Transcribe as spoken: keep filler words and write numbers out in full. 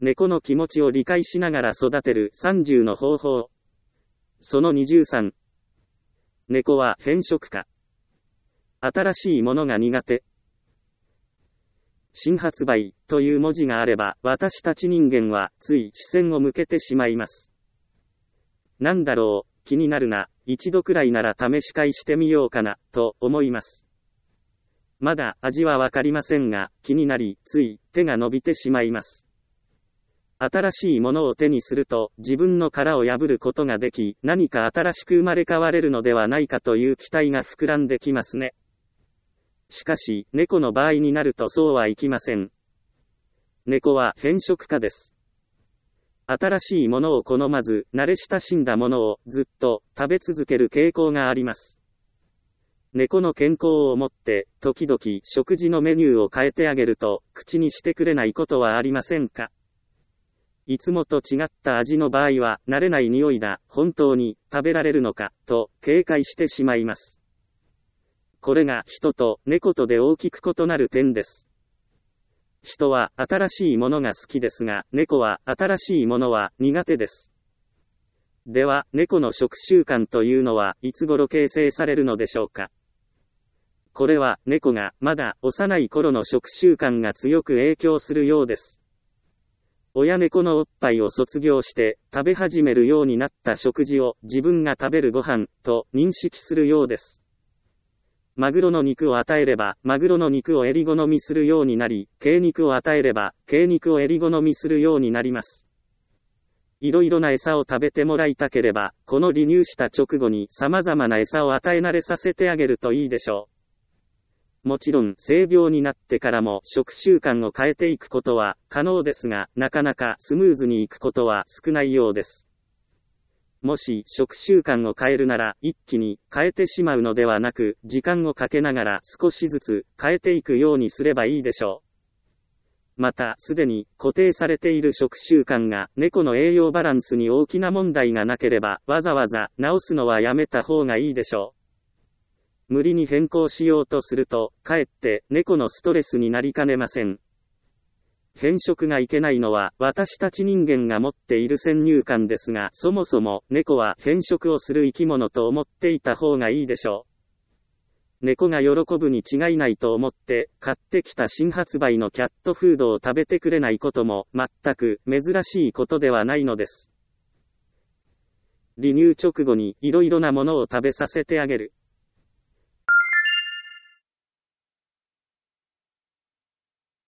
猫の気持ちを理解しながら育てるさんじゅうの方法。そのにじゅうさん。猫は偏食家。新しいものが苦手。新発売という文字があれば、私たち人間はつい視線を向けてしまいます。なんだろう、気になるな、一度くらいなら試し買いしてみようかな、と思います。まだ味はわかりませんが、気になり、つい手が伸びてしまいます。新しいものを手にすると、自分の殻を破ることができ、何か新しく生まれ変われるのではないかという期待が膨らんできますね。しかし、猫の場合になるとそうはいきません。猫は偏食家です。新しいものを好まず、慣れ親しんだものをずっと食べ続ける傾向があります。猫の健康を思って、時々食事のメニューを変えてあげると、口にしてくれないことはありませんか？いつもと違った味の場合は、慣れない匂いだ、本当に食べられるのか、と警戒してしまいます。これが人と猫とで大きく異なる点です。人は新しいものが好きですが、猫は新しいものは苦手です。では、猫の食習慣というのはいつ頃形成されるのでしょうか。これは猫がまだ幼い頃の食習慣が強く影響するようです。親猫のおっぱいを卒業して食べ始めるようになった食事を自分が食べるご飯と認識するようです。マグロの肉を与えれば、マグロの肉を襟好みするようになり、鶏肉を与えれば、鶏肉を襟好みするようになります。いろいろな餌を食べてもらいたければ、この離乳した直後に様々な餌を与え慣れさせてあげるといいでしょう。もちろん、性病になってからも食習慣を変えていくことは可能ですが、なかなかスムーズにいくことは少ないようです。もし食習慣を変えるなら一気に変えてしまうのではなく、時間をかけながら少しずつ変えていくようにすればいいでしょう。また、すでに固定されている食習慣が猫の栄養バランスに大きな問題がなければ、わざわざ直すのはやめた方がいいでしょう。無理に変更しようとすると、かえって猫のストレスになりかねません。偏食がいけないのは私たち人間が持っている先入観ですが、そもそも猫は偏食をする生き物と思っていた方がいいでしょう。猫が喜ぶに違いないと思って買ってきた新発売のキャットフードを食べてくれないことも全く珍しいことではないのです。離乳直後にいろいろなものを食べさせてあげる。